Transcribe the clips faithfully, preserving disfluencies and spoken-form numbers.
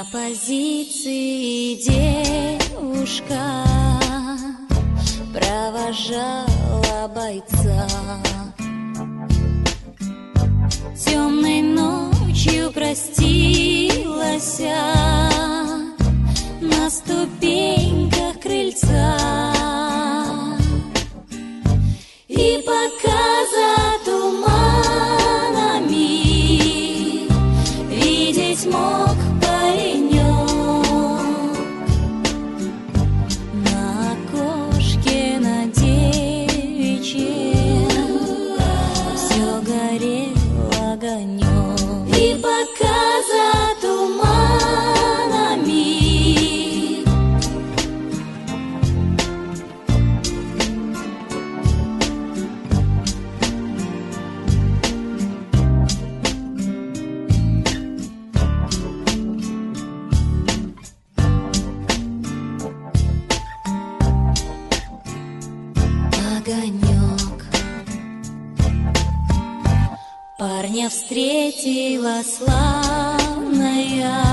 На позиции девушка провожала бойца. Темной ночью простилась на ступеньках крыльца. И пока за туманами видеть мог паренек, на окошке на девичьем все горел огонек. И пока за туманами огонек, парня встретила славная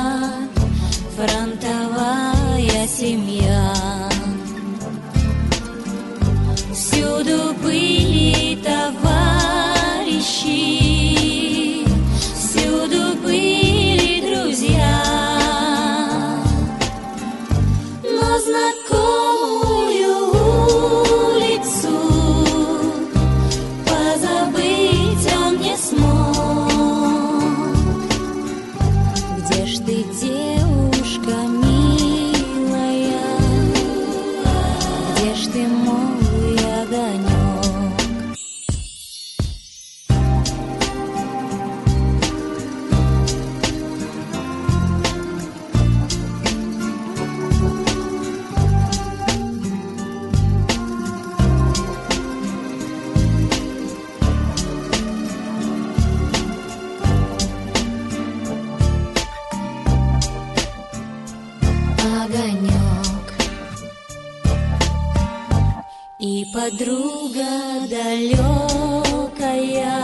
фронтовая семья. Всюду были товарищи, всюду были друзья, но знакомую улицу позабыть он не смог. Где ж ты, девушка милая, где ж ты, мой огонек? Огонек. И подруга далекая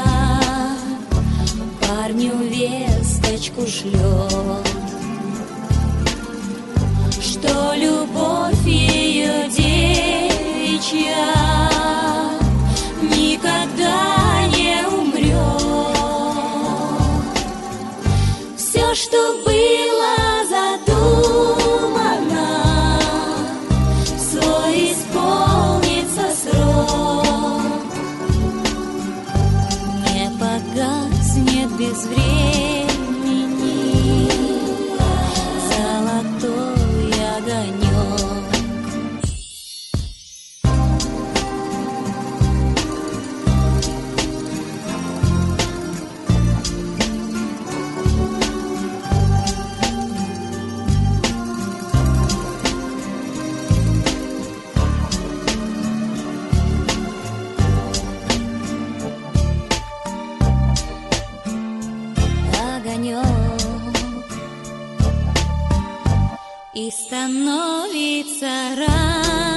парню весточку шлет, что любовь ее девичья никогда не умрет. Все, что было задумано, свой исполнится срок. Не погаснет без времени золотой огонек. И становится рано.